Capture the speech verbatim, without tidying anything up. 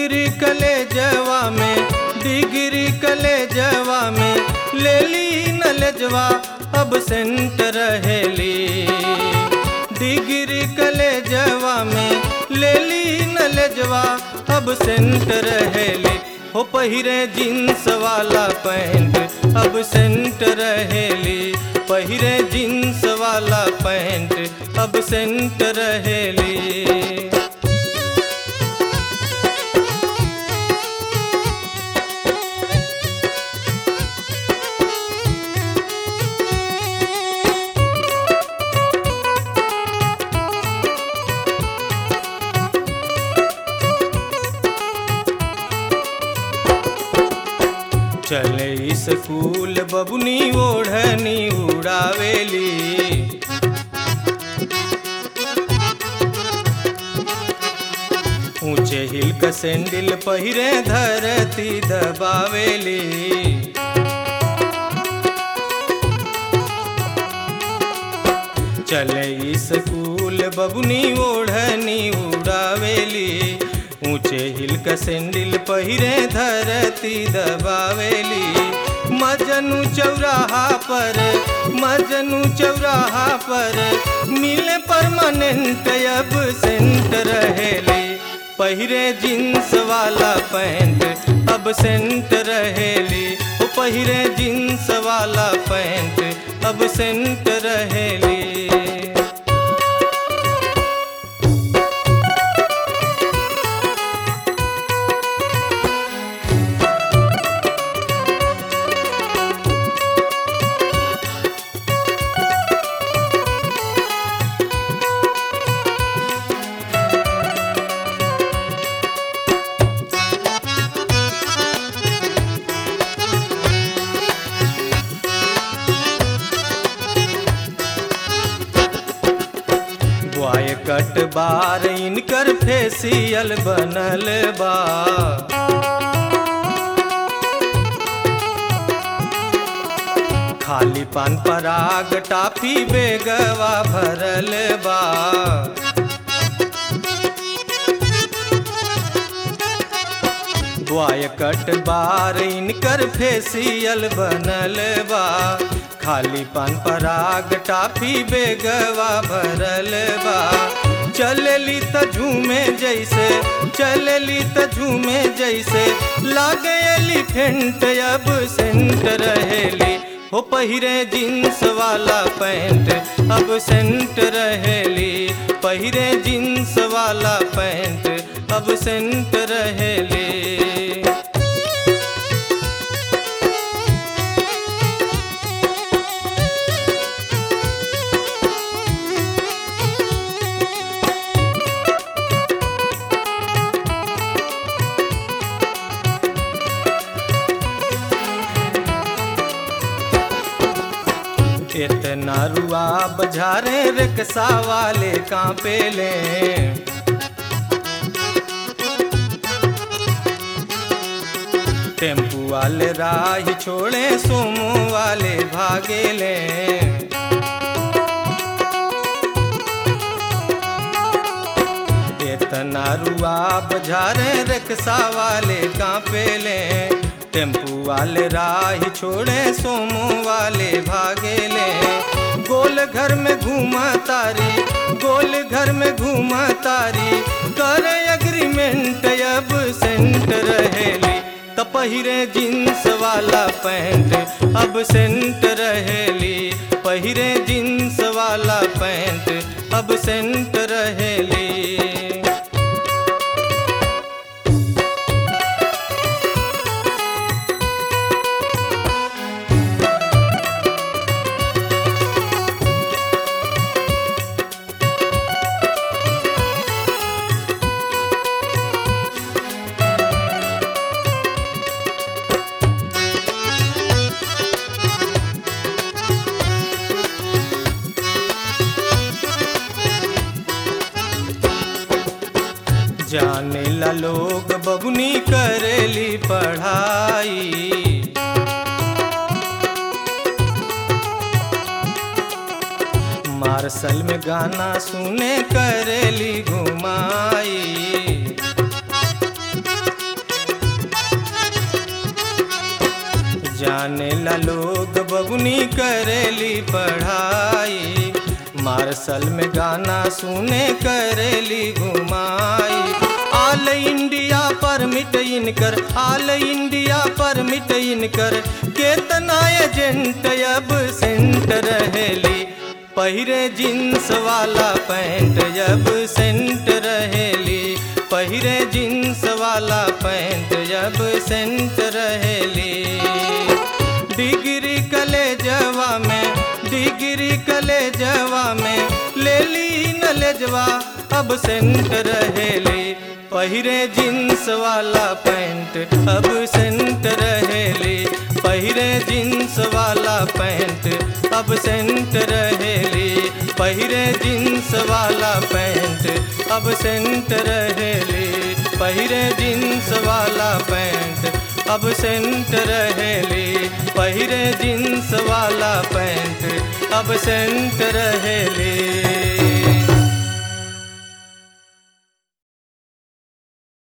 Degree कलेजवा में degree कलेजवा में ले ली नलजवा अब सेंट रहेली। डिग्री कलेजवा में ले ली नलजवा अब सेंट रहेली। हो पहिरे जींस वाला पैंट अब सेंट रहेली। पहिरे जींस वाला पैंट अब सेंट रहेली। चले स्कूल बबुनी ओढ़नी उड़ावेली। ऊंचे हिल का सैंडल पहिरे धरती दबावेली। चले स्कूल बबुनी ओढ़नी उड़ावेली। ऊंचे हिल का सैंडल पहिरे धरती दबावेली। मजनू चौराहा पर मजनू चौराहा पर मिले परमानेंट अब सेंट रहेली। पहिरे जींस वाला पैंट अब सेंट रहेली। ओ पहिरे जींस वाला पैंट अब सेंट रहेली। कट बार इनकर फेसियल बनल बा। खाली पान पराग टाफी बेगवा भरल बा। बॉय कट बार इनकर फेसियल बनल बा। खाली पान पराग टाफी बेगवा भरल बा। चलली त झूमे जैसे चलली त झूमे जैसे लागे एलिफेंट अब सेंट रहेली। हो पहिरे जींस वाला पैंट अब सेंट रहेली। पहिरे जींस वाला पैंट अब सेंट रहेली। इतना रुआ बजारे रिक्शा वाले कांपे ले। टेम्पू वाले राह छोड़े सोमो वाले भागे ले। इतना रुआ बजारे रिक्शा वाले कांपे ले। टेम्पू वाले राह छोड़े सोमो वाले भागे ले। गोल घर में घूमा तारी गोल घर में घूमा तारी करे एग्रीमेंट अब सेंट रहेली। त पहिरे जींस वाला पैंट अब सेंट रहेली। पहिरे जींस वाला पैंट अब सेंट रहेली। जाने ला लोग बबुनी करेली पढ़ाई। मार्शल में गाना सुने करेली घुमाई। जाने ला लोग बबुनी करेली पढ़ाई, मार्शल में गाना सुने करेली घुमाई। आल इंडिया परमिट इनकर, आल इंडिया परमिट इनकर, केतना एजेंट अब सेंट रहेली। पहिरे जींस वाला पैंट अब सेंट रहेली, पहिरे जींस वाला पैंट अब सेंट रहेली। डिग्री कलेजवा में, डिग्री कलेजवा में, ले ली नलेजवा अब सेंट रहेली। पहिरे जींस वाला पैंट अब सेंट रहेली, पहिरे जींस वाला पैंट अब सेंट रहेली, पहिरे जींस वाला पैंट अब सेंट रहेली, पहिरे जींस वाला पैंट अब सेंट रहेली, पहिरे जींस वाला पैंट अब सेंट रहेली।